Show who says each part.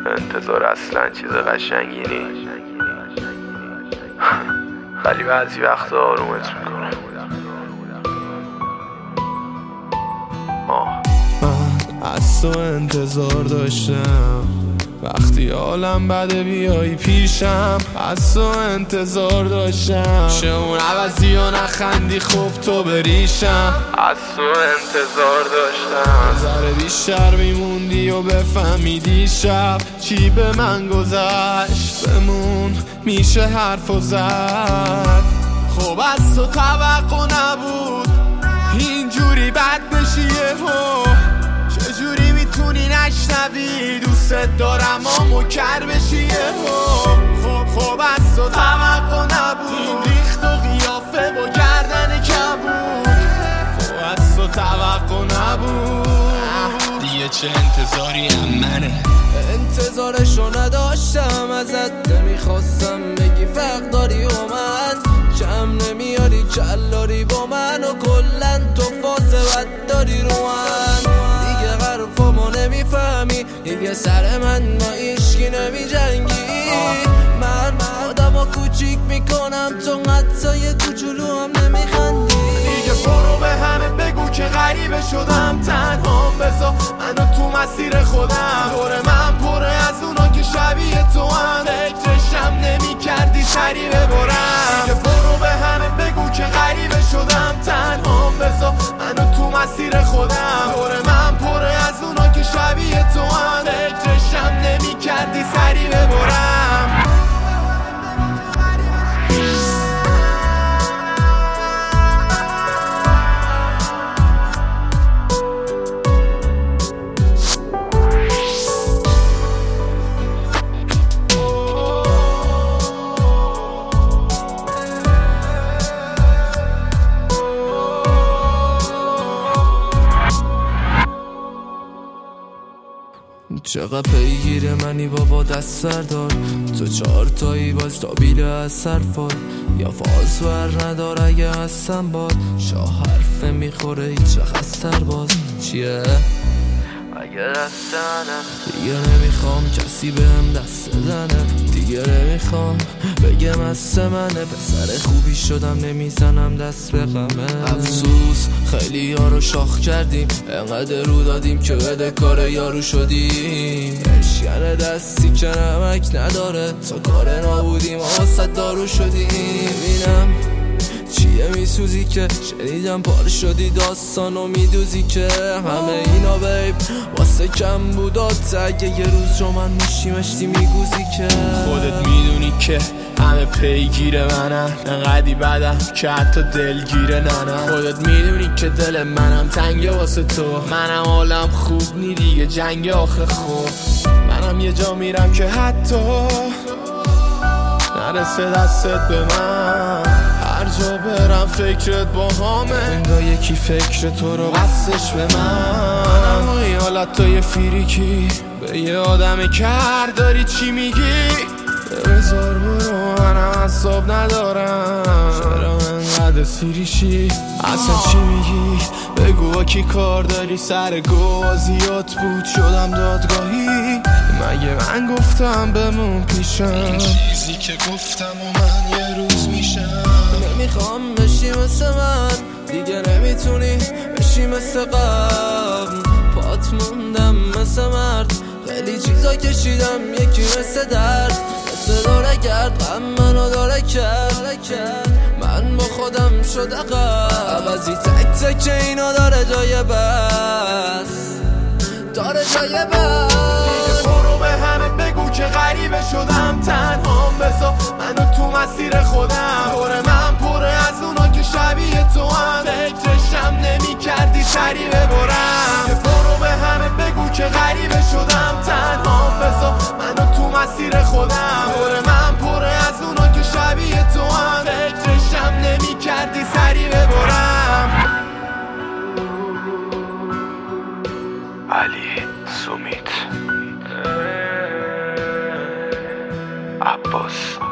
Speaker 1: انتظار اصلا چیز قشنگی نی ولی بعضی وقتا آرومت میکنه.
Speaker 2: من از تو انتظار داشتم وقتی حالم بده بیایی پیشم، از تو انتظار داشتم چه اون عوضی و نخندی خوب تو بریشم،
Speaker 1: از تو انتظار داشتم
Speaker 2: ذره بیشتر میموندی و بفهمیدی شب چی به من گذشت بمون میشه حرف و زد. خب از تو توقع نبود اینجوری بد بشی یهو، چجوری میتونی نشنوی دوست دارم اما کر بشی یهو. خب از تو توقع نبود ریخت و قیافه و گردن کبود، خب از تو توقع نبود دیگه چه انتظاری هم منه.
Speaker 3: انتظارشو نداشتم ازت، نمیخواستم بگی فرق داری و من کم نمیاری کلاری با من و کلن تو فاسه بد داری رو من. دیگه حرفامو نمیفهمی دیگه سر من با ایشکی نمی جنگی، من آدمو کوچیک میکنم تو حتی یه کوچولو هم نمیخندی.
Speaker 2: دیگه برو به همه بگو که غریبه شدم تنهام بذار منو تو مسیر خودم، دور من پره از اونا که شبیه تو هم فکرشم نمی کردی سری ببرم. دیگه برو به همه بگو که غریبه شدم تنهام بذار منو تو مسیر خودم، دور من پره از اونا که شبیه تو هم فکرشم نمی کردی سری ببرم. چقدر پیگیر منی بابا دست سردار، تو چهارتایی باز تابیل از سرفال یا فاز ور ندار اگه هستم باد شاه حرفه میخوره هیچ خستر باز چیه
Speaker 1: اگه دستانم
Speaker 2: دیگه نمیخوام کسی بهم دست بزنه، دیگه نمیخوام بگم از منه پسر خوبی شدم نمیزنم دست به غمه. افسوس خیلی ها رو شاخ کردیم انقدر رو دادیم که بده کار یارو شدیم، اشکن دستی که نمک نداره تا کار نابودیم واسه دارو شدیم. ببینم چیه میسوزی که شنیدم پار شدی داستانو میدوزی که همه اینا بیب واسه کم بودات اگه یه روز رو من میشیمشتی میگوزی که خودت میدونی که همه پیگیر منن انقدی بدم که حتی دلگیره ننم. خودت میدونی که دل منم تنگه واسه تو، منم حالم خوب نی دیگه جنگ آخه خوب، منم یه جا میرم که حتی نرسه دستت به من، هر جا برم فکرت با همه انگاه یکی فکر تو رو بستش به من. اما این حالت تو یه فیریکی به یه آدم کر داری چی میگی؟ بذار برو منم حساب ندارم چرا انقدر سیریشی اصلا چی میگی؟ بگو با کی کار داری سر گوازیات بود شدم دادگاهی، مگه من گفتم بمون پیشم این چیزی که گفتم و من یه روز میشم. نمیخوام بشی مثل من دیگه نمیتونی بشی مثل قبل، پات موندم مثل مرد خیلی چیزا کشیدم یکی مثل درد مثل داره کرد غم منو داره کرد من با خودم شد عقب عوضی تک تک اینا داره جای بس داره جای بس. دیگه برو به همه بگو که غریبه شدم تنهام بذار منو تو مسیر خودم، دور من پره از اونا که شبیه تو هم فکرشم نمی کردی سری ببرم. دیگه برو به همه بگو که غریبه شدم تنهام بذار منو تو مسیر خودم، دور من پره از اونا که شبیه تو هم فکرشم نمی کردی سری ببرم.
Speaker 1: علی سومیت عباس